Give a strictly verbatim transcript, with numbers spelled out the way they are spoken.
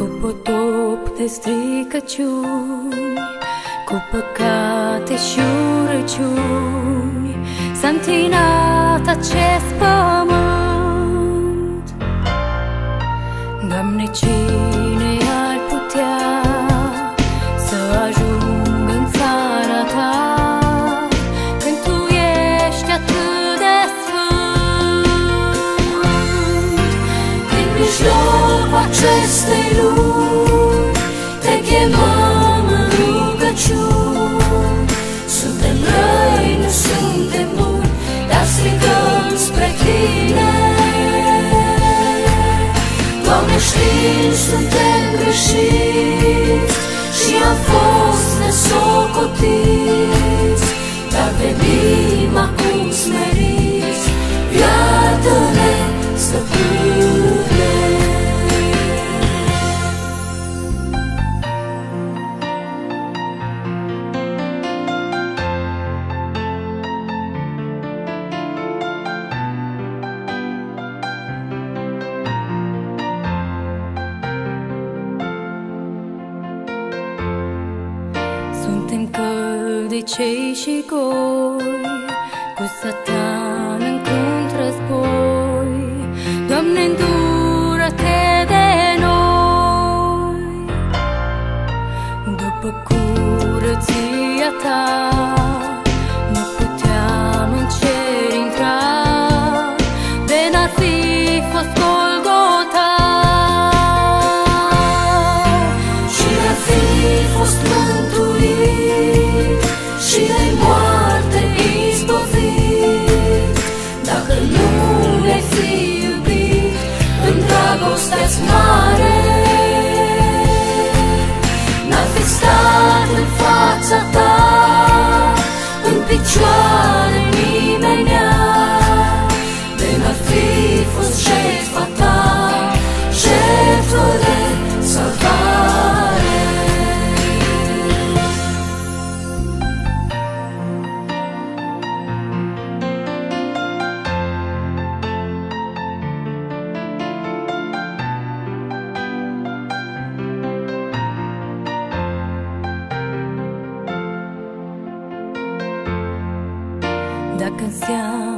Cu potop de stricăciuni, cu păcate și urăciuni, s-a întinat acest pământ. Doamne, cine ar putea să ajungă în țara Ta, când Tu ești atât de sfânt? Din mijlocul acestei lumi Te chemăm în rugăciuni. Suntem răi, nu suntem buni, dar strigăm spre Tine. Doamne, știm, suntem greșiți și am fost nesocotiți, dar venim acum smeriți. Iartă-ne, Stăpâne. Suntem căldicei și goi, cu Satan în contrazboi. Doamne, îndură-te de noi. După curăția Ta nu puteam în cer intra, de n-ar fi fost Golgota și n-ar fi fost mântuit și de moarte izbăvit, dacă nu ne-ai fi iubit în dragostea-ți mare. N-ar fi stat în fața Ta în picioare nimenea, de n-ar fi fost jertfa Ta, jertfă de salvare. Dacă înseamnă